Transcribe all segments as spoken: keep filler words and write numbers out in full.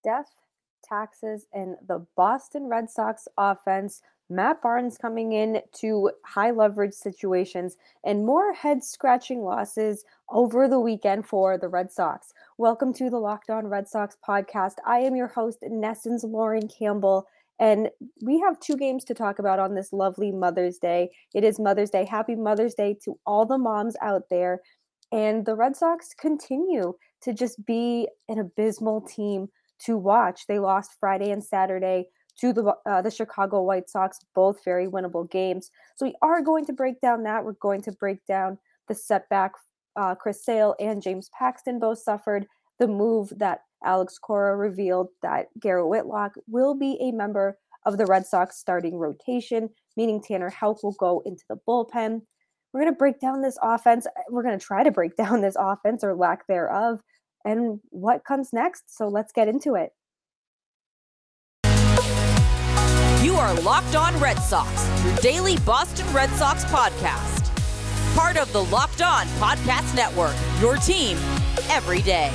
death, taxes, and the Boston Red Sox offense. Matt Barnes coming in to high leverage situations and more head scratching losses over the weekend for the Red Sox. Welcome to the Locked On Red Sox podcast. I am your host, Nessens Lauren Campbell, and we have two games to talk about on this lovely Mother's Day. It is Mother's Day. Happy Mother's Day to all the moms out there. And the Red Sox continue to just be an abysmal team to watch. They lost Friday and Saturday to the uh, the Chicago White Sox, both very winnable games. So we are going to break down that. We're going to break down the setback uh, Chris Sale and James Paxton both suffered, the move that Alex Cora revealed that Garrett Whitlock will be a member of the Red Sox starting rotation, meaning Tanner Houck will go into the bullpen. We're going to break down this offense. We're going to try to break down this offense or lack thereof and what comes next. So let's get into it. You are Locked On Red Sox, your daily Boston Red Sox podcast. Part of the Locked On Podcast Network, your team every day.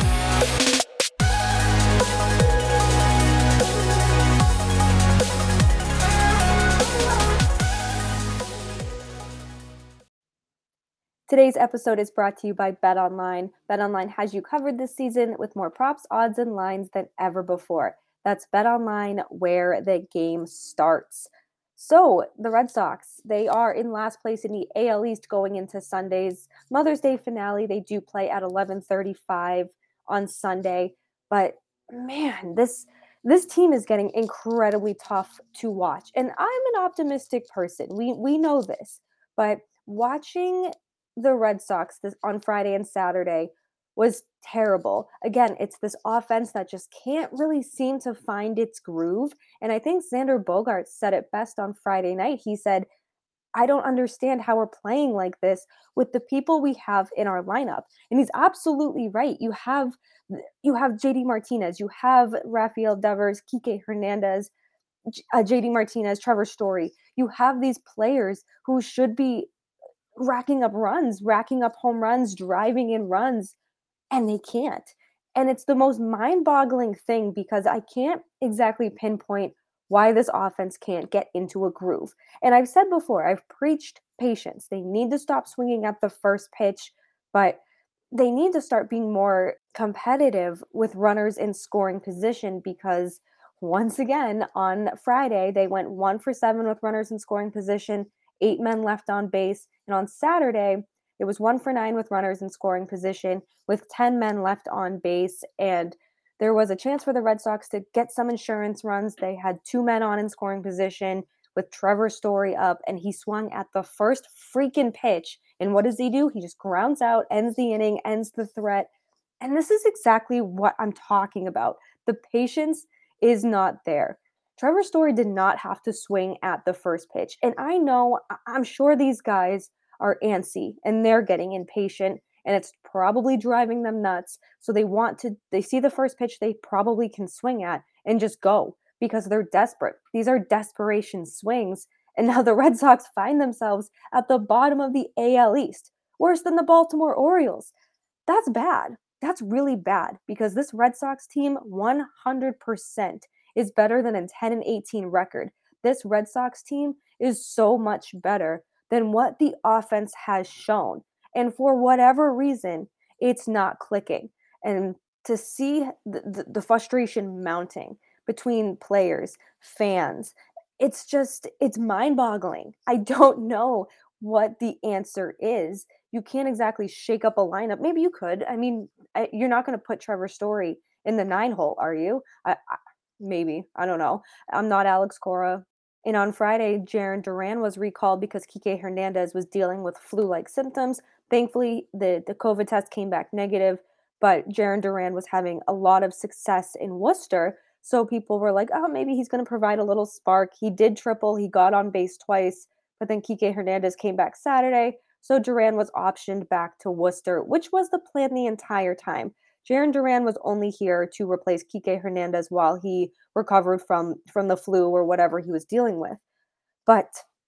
Today's episode is brought to you by BetOnline. BetOnline has you covered this season with more props, odds, and lines than ever before. That's BetOnline, where the game starts. So, the Red Sox, they are in last place in the A L East going into Sunday's Mother's Day finale. They do play at eleven thirty-five on Sunday. But, man, this this team is getting incredibly tough to watch. And I'm an optimistic person. We, we know this. But watching the Red Sox this on Friday and Saturday was terrible. Again, it's this offense that just can't really seem to find its groove. And I think Xander Bogaerts said it best on Friday night. He said, I don't understand how we're playing like this with the people we have in our lineup. And he's absolutely right. You have you have J D Martinez, you have Rafael Devers, Kike Hernandez, uh, J D Martinez, Trevor Story. You have these players who should be racking up runs, racking up home runs, driving in runs, and they can't. And it's the most mind-boggling thing because I can't exactly pinpoint why this offense can't get into a groove. And I've said before, I've preached patience. They need to stop swinging at the first pitch, but they need to start being more competitive with runners in scoring position because once again, on Friday, they went one for seven with runners in scoring position, eight men left on base. And on Saturday, it was one for nine with runners in scoring position with ten men left on base. And there was a chance for the Red Sox to get some insurance runs. They had two men on in scoring position with Trevor Story up, and he swung at the first freaking pitch. And what does he do? He just grounds out, ends the inning, ends the threat. And this is exactly what I'm talking about. The patience is not there. Trevor Story did not have to swing at the first pitch. And I know, I'm sure these guys are antsy and they're getting impatient and it's probably driving them nuts. So they want to, they see the first pitch they probably can swing at and just go because they're desperate. These are desperation swings. And now the Red Sox find themselves at the bottom of the A L East, worse than the Baltimore Orioles. That's bad. That's really bad because this Red Sox team one hundred percent is better than a ten and eighteen record. This Red Sox team is so much better than what the offense has shown. And for whatever reason, it's not clicking. And to see the, the, the frustration mounting between players, fans, it's just, it's mind-boggling. I don't know what the answer is. You can't exactly shake up a lineup. Maybe you could. I mean, I, you're not going to put Trevor Story in the nine hole, are you? I, I, maybe. I don't know. I'm not Alex Cora. And on Friday, Jarren Duran was recalled because Kike Hernandez was dealing with flu-like symptoms. Thankfully, the, the COVID test came back negative, but Jarren Duran was having a lot of success in Worcester. So people were like, oh, maybe he's going to provide a little spark. He did triple. He got on base twice, but then Kike Hernandez came back Saturday. So Duran was optioned back to Worcester, which was the plan the entire time. Jarren Duran was only here to replace Kike Hernandez while he recovered from, from the flu or whatever he was dealing with. But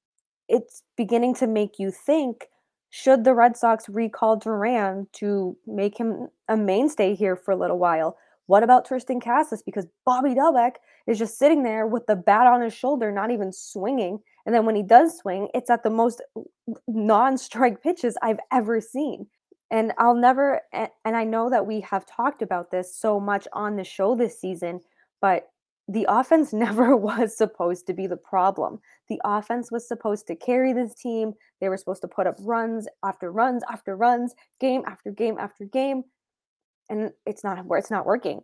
it's beginning to make you think, should the Red Sox recall Duran to make him a mainstay here for a little while? What about Tristan Cassis? Because Bobby Dalbec is just sitting there with the bat on his shoulder, not even swinging. And then when he does swing, it's at the most non-strike pitches I've ever seen. And I'll never, and I know that we have talked about this so much on the show this season, but the offense never was supposed to be the problem. The offense was supposed to carry this team. They were supposed to put up runs after runs after runs, game after game after game. And it's not it's not working.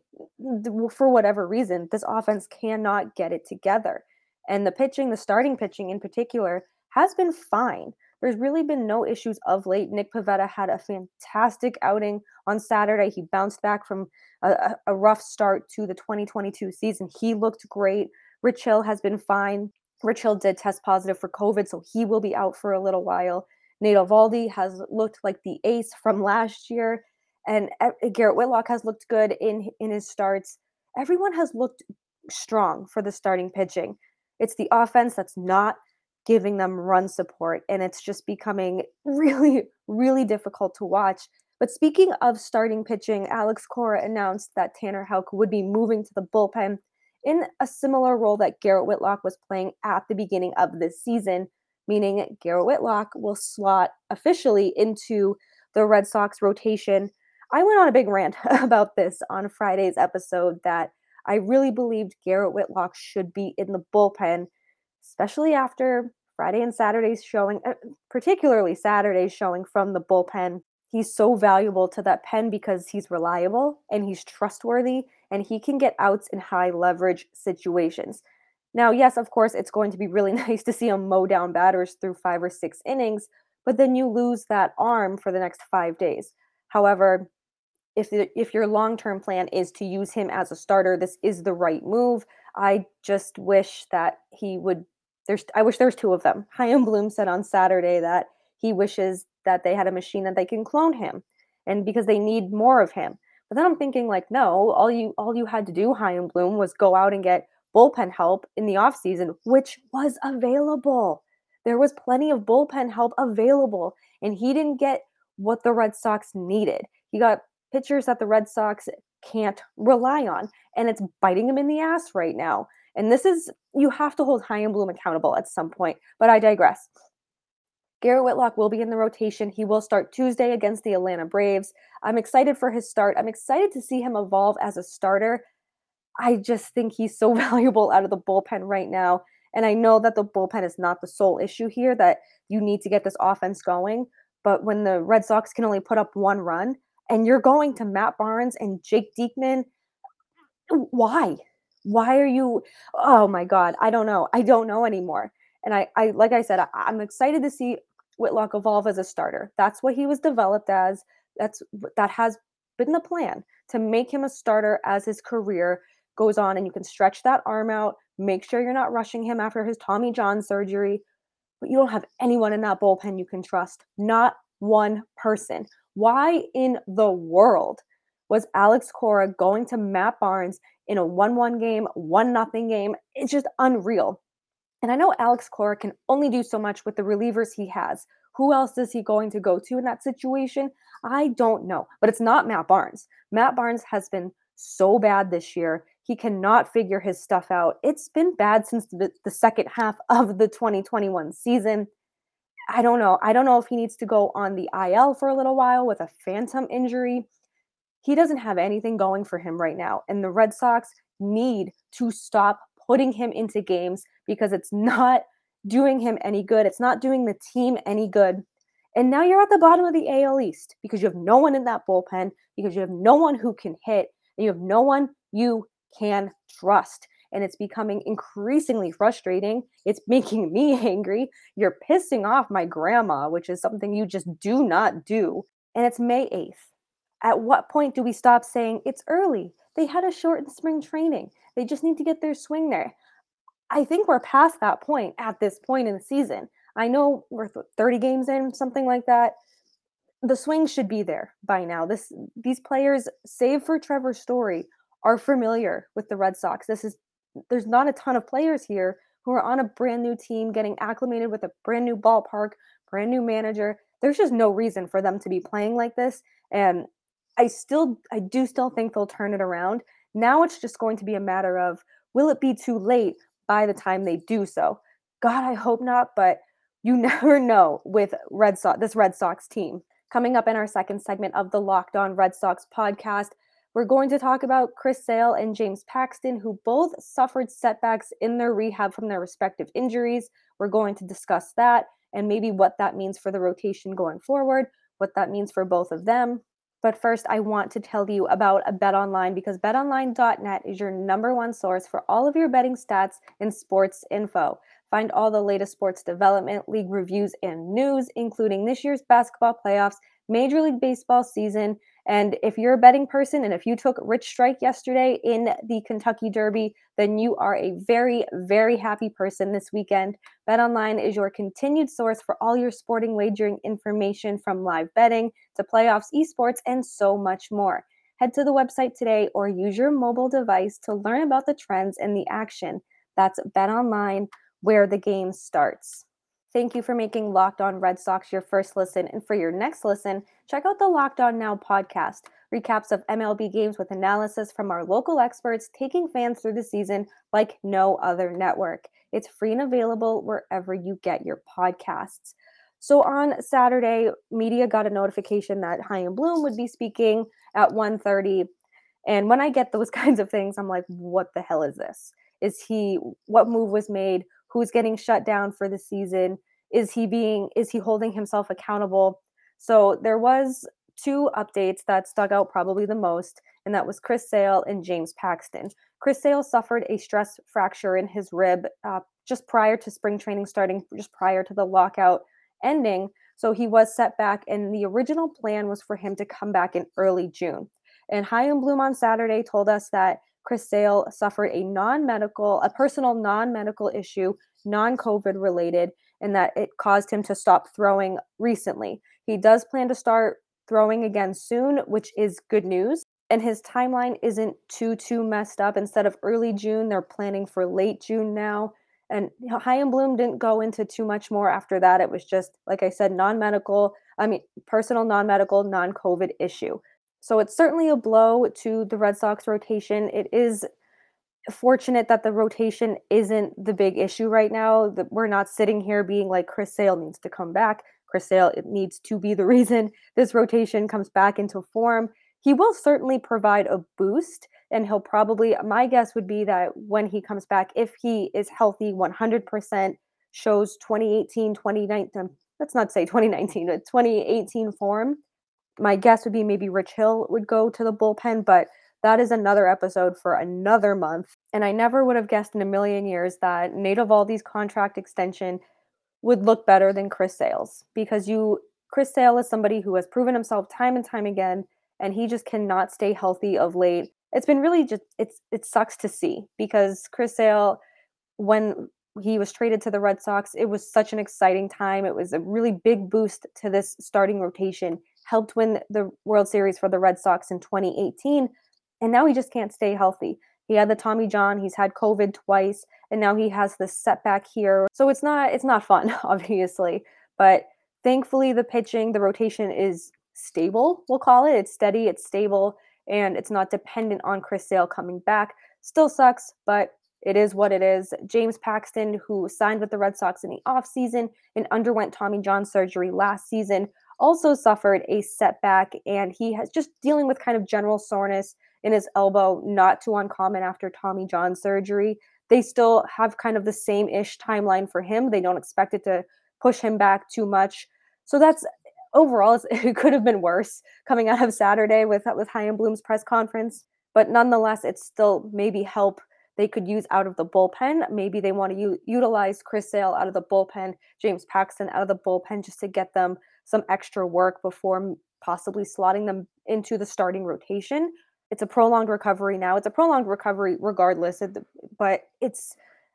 For whatever reason, this offense cannot get it together. And the pitching, the starting pitching in particular, has been fine. There's really been no issues of late. Nick Pivetta had a fantastic outing on Saturday. He bounced back from a, a rough start to the twenty twenty-two season. He looked great. Rich Hill has been fine. Rich Hill did test positive for COVID, so he will be out for a little while. Nate Eovaldi has looked like the ace from last year. And Garrett Whitlock has looked good in in his starts. Everyone has looked strong for the starting pitching. It's the offense that's not giving them run support, and it's just becoming really, really difficult to watch. But speaking of starting pitching, Alex Cora announced that Tanner Houck would be moving to the bullpen in a similar role that Garrett Whitlock was playing at the beginning of this season, meaning Garrett Whitlock will slot officially into the Red Sox rotation. I went on a big rant about this on Friday's episode that I really believed Garrett Whitlock should be in the bullpen, especially after Friday and Saturday's showing, particularly Saturday's showing from the bullpen. He's so valuable to that pen because he's reliable and he's trustworthy and he can get outs in high leverage situations. Now, yes, of course, it's going to be really nice to see him mow down batters through five or six innings, but then you lose that arm for the next five days. However, if the, if your long-term plan is to use him as a starter, this is the right move. I just wish that he would there's I wish there's two of them. Chaim Bloom said on Saturday that he wishes that they had a machine that they can clone him, and because they need more of him. But then I'm thinking, like, no, all you all you had to do, Chaim Bloom, was go out and get bullpen help in the offseason, which was available. There was plenty of bullpen help available, and he didn't get what the Red Sox needed. He got pitchers that the Red Sox can't rely on, and it's biting him in the ass right now. And this is, you have to hold Chaim Bloom accountable at some point, but I digress. Garrett Whitlock will be in the rotation. He will start Tuesday against the Atlanta Braves. I'm excited for his start. I'm excited to see him evolve as a starter. I just think he's so valuable out of the bullpen right now. And I know that the bullpen is not the sole issue here, that you need to get this offense going. But when the Red Sox can only put up one run, and you're going to Matt Barnes and Jake Diekman, why? Why are you? Oh my God, I don't know. I don't know anymore. And I, I like I said, I, I'm excited to see Whitlock evolve as a starter. That's what he was developed as. That's that has been the plan, to make him a starter as his career goes on, and you can stretch that arm out. Make sure you're not rushing him after his Tommy John surgery. But you don't have anyone in that bullpen you can trust. Not one person. Why in the world was Alex Cora going to Matt Barnes in a one one game, one nothing game? It's just unreal. And I know Alex Cora can only do so much with the relievers he has. Who else is he going to go to in that situation? I don't know. But it's not Matt Barnes. Matt Barnes has been so bad this year. He cannot figure his stuff out. It's been bad since the, the second half of the twenty twenty-one season. I don't know. I don't know if he needs to go on the I L for a little while with a phantom injury. He doesn't have anything going for him right now. And the Red Sox need to stop putting him into games because it's not doing him any good. It's not doing the team any good. And now you're at the bottom of the A L East because you have no one in that bullpen, because you have no one who can hit, and you have no one you can trust. And it's becoming increasingly frustrating. It's making me angry. You're pissing off my grandma, which is something you just do not do. And it's May eighth. At what point do we stop saying it's early? They had a shortened spring training. They just need to get their swing there. I think we're past that point at this point in the season. I know we're thirty games in, something like that. The swing should be there by now. This these players, save for Trevor Story, are familiar with the Red Sox. This is there's not a ton of players here who are on a brand new team, getting acclimated with a brand new ballpark, brand new manager. There's just no reason for them to be playing like this. And I still I do still think they'll turn it around. Now it's just going to be a matter of, will it be too late by the time they do so? God, I hope not, but you never know with Red Sox this Red Sox team. Coming up in our second segment of the Locked On Red Sox podcast, we're going to talk about Chris Sale and James Paxton, who both suffered setbacks in their rehab from their respective injuries. We're going to discuss that and maybe what that means for the rotation going forward, what that means for both of them. But first, I want to tell you about a BetOnline, because bet online dot net is your number one source for all of your betting stats and sports info. Find all the latest sports development, league reviews, and news, including this year's basketball playoffs, Major League Baseball season. And if you're a betting person and if you took Rich Strike yesterday in the Kentucky Derby, then you are a very, very happy person this weekend. BetOnline is your continued source for all your sporting wagering information, from live betting to playoffs, esports, and so much more. Head to the website today or use your mobile device to learn about the trends and the action. That's BetOnline, where the game starts. Thank you for making Locked On Red Sox your first listen. And for your next listen, check out the Locked On Now podcast, recaps of M L B games with analysis from our local experts taking fans through the season like no other network. It's free and available wherever you get your podcasts. So on Saturday, media got a notification that Chaim Bloom would be speaking at one thirty. And when I get those kinds of things, I'm like, what the hell is this? Is he, what move was made? Who's getting shut down for the season? Is he being, is he holding himself accountable? So there was two updates that stuck out probably the most, and that was Chris Sale and James Paxton. Chris Sale suffered a stress fracture in his rib uh, just prior to spring training starting, just prior to the lockout ending. So he was set back, and the original plan was for him to come back in early June. And Chaim Bloom on Saturday told us that Chris Sale suffered a non-medical, a personal non-medical issue, non-COVID related, and that it caused him to stop throwing recently. He does plan to start throwing again soon, which is good news. And his timeline isn't too, too messed up. Instead of early June, they're planning for late June now. And Chaim Bloom didn't go into too much more after that. It was just, like I said, non-medical, I mean, personal non-medical, non-COVID issue. So it's certainly a blow to the Red Sox rotation. It is fortunate that the rotation isn't the big issue right now. That we're not sitting here being like, Chris Sale needs to come back. Chris Sale, it needs to be the reason this rotation comes back into form. He will certainly provide a boost, and he'll probably, my guess would be that when he comes back, if he is healthy one hundred percent, shows twenty eighteen, twenty nineteen, let's not say twenty nineteen, but twenty eighteen form, my guess would be maybe Rich Hill would go to the bullpen, but that is another episode for another month. And I never would have guessed in a million years that Nate Eovaldi's contract extension would look better than Chris Sale's, because you, Chris Sale is somebody who has proven himself time and time again, and he just cannot stay healthy of late. It's been really just, it's it sucks to see, because Chris Sale, when he was traded to the Red Sox, it was such an exciting time. It was a really big boost to this starting rotation, helped win the World Series for the Red Sox in twenty eighteen, and now he just can't stay healthy. He had the Tommy John, he's had COVID twice, and now he has this setback here. So it's not it's not fun, obviously. But thankfully the pitching, the rotation is stable, we'll call it. It's steady, it's stable, and it's not dependent on Chris Sale coming back. Still sucks, but it is what it is. James Paxton, who signed with the Red Sox in the offseason and underwent Tommy John surgery last season, also suffered a setback, and he has just dealing with kind of general soreness in his elbow, not too uncommon after Tommy John surgery. They still have kind of the same-ish timeline for him. They don't expect it to push him back too much. So that's overall, it could have been worse coming out of Saturday with, with Chaim Bloom's press conference. But nonetheless, it's still maybe help they could use out of the bullpen. Maybe they want to u- utilize Chris Sale out of the bullpen, James Paxton out of the bullpen, just to get them some extra work before possibly slotting them into the starting rotation. It's a prolonged recovery now. It's a prolonged recovery regardless, but it's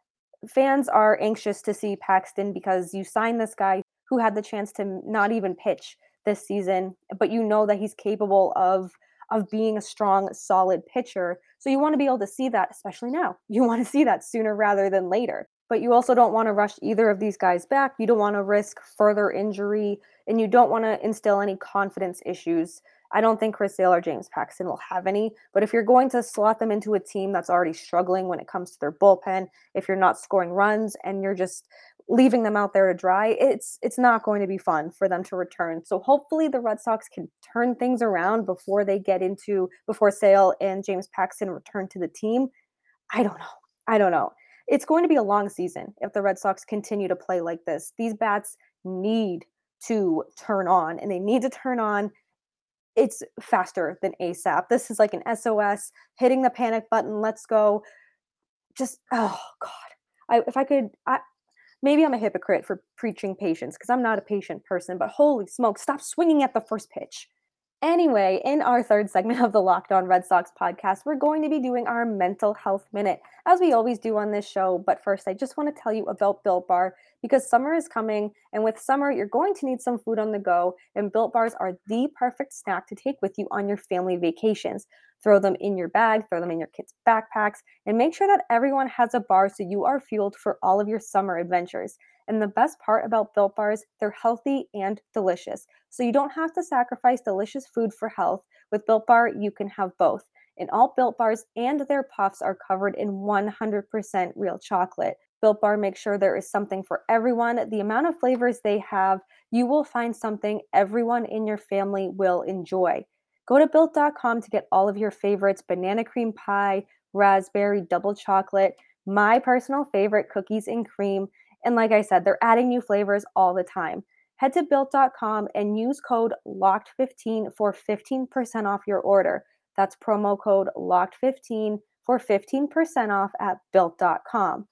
fans are anxious to see Paxton, because you signed this guy who had the chance to not even pitch this season, but you know that he's capable of of being a strong, solid pitcher. So you want to be able to see that, especially now. You want to see that sooner rather than later. But you also don't want to rush either of these guys back. You don't want to risk further injury, and you don't want to instill any confidence issues I don't think Chris Sale or James Paxton will have any, but if you're going to slot them into a team that's already struggling when it comes to their bullpen, if you're not scoring runs and you're just leaving them out there to dry, it's it's not going to be fun for them to return. So hopefully the Red Sox can turn things around before they get into before Sale and James Paxton return to the team. I don't know. I don't know. It's going to be a long season if the Red Sox continue to play like this. These bats need to turn on, and they need to turn on it's faster than ASAP. This is like an S O S, hitting the panic button, let's go. Just, oh God. I, if I could, I, maybe I'm a hypocrite for preaching patience because I'm not a patient person, but holy smoke, stop swinging at the first pitch. Anyway, in our third segment of the Locked On Red Sox podcast, we're going to be doing our mental health minute, as we always do on this show. But first, I just want to tell you about Built Bar because summer is coming, and with summer, you're going to need some food on the go, and Built Bars are the perfect snack to take with you on your family vacations. Throw them in your bag, throw them in your kids' backpacks, and make sure that everyone has a bar so you are fueled for all of your summer adventures. And the best part about Built Bars, they're healthy and delicious. So you don't have to sacrifice delicious food for health. With Built Bar, you can have both. And all Built Bars and their puffs are covered in one hundred percent real chocolate. Built Bar makes sure there is something for everyone. The amount of flavors they have, you will find something everyone in your family will enjoy. Go to built dot com to get all of your favorites: banana cream pie, raspberry, double chocolate, my personal favorite, cookies and cream. And like I said, they're adding new flavors all the time. Head to built dot com and use code locked fifteen for fifteen percent off your order. That's promo code locked fifteen for fifteen percent off at built dot com.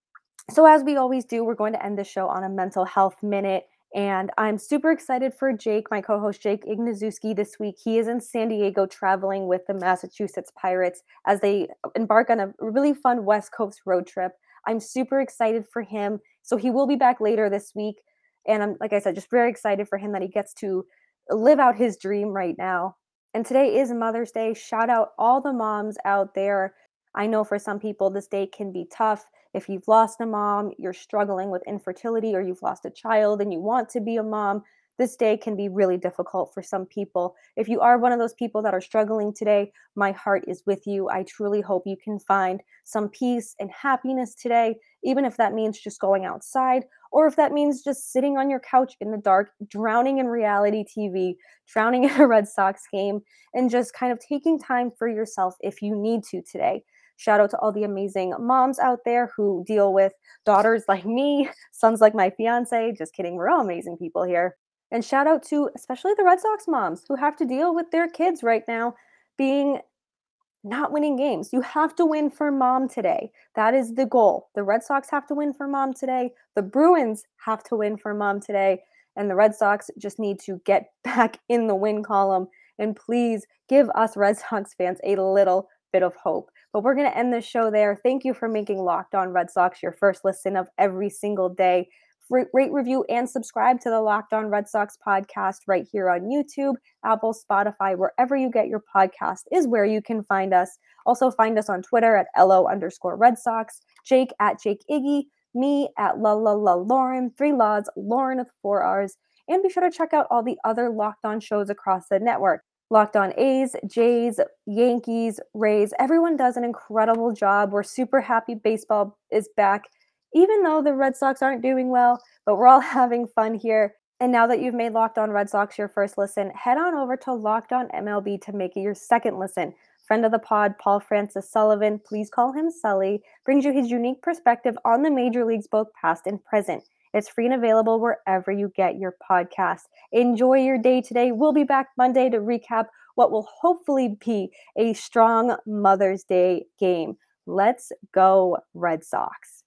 So as we always do, we're going to end the show on a mental health minute. And I'm super excited for Jake, my co-host Jake Ignazuski, this week. He is in San Diego traveling with the Massachusetts Pirates as they embark on a really fun West Coast road trip. I'm super excited for him. So he will be back later this week. And I'm, like I said, just very excited for him that he gets to live out his dream right now. And today is Mother's Day. Shout out all the moms out there. I know for some people this day can be tough. If you've lost a mom, you're struggling with infertility, or you've lost a child and you want to be a mom, this day can be really difficult for some people. If you are one of those people that are struggling today, my heart is with you. I truly hope you can find some peace and happiness today, even if that means just going outside, or if that means just sitting on your couch in the dark, drowning in reality T V, drowning in a Red Sox game, and just kind of taking time for yourself if you need to today. Shout out to all the amazing moms out there who deal with daughters like me, sons like my fiance. Just kidding. We're all amazing people here. And shout out to especially the Red Sox moms who have to deal with their kids right now being not winning games. You have to win for mom today. That is the goal. The Red Sox have to win for mom today. The Bruins have to win for mom today. And the Red Sox just need to get back in the win column. And please give us Red Sox fans a little bit of hope. But we're going to end this show there. Thank you for making Locked On Red Sox your first listen of every single day. Rate, review, and subscribe to the Locked On Red Sox podcast right here on YouTube, Apple, Spotify, wherever you get your podcast is where you can find us. Also find us on Twitter at LO underscore Red Sox, Jake at Jake Iggy, me at La La La Lauren, three laws, Lauren with four R's. And be sure to check out all the other Locked On shows across the network. Locked On A's, Jays, Yankees, Rays. Everyone does an incredible job. We're super happy baseball is back, even though the Red Sox aren't doing well, but we're all having fun here. And now that you've made Locked On Red Sox your first listen, head on over to Locked On M L B to make it your second listen. Friend of the pod, Paul Francis Sullivan, please call him Sully, brings you his unique perspective on the major leagues, both past and present. It's free and available wherever you get your podcast. Enjoy your day today. We'll be back Monday to recap what will hopefully be a strong Mother's Day game. Let's go, Red Sox.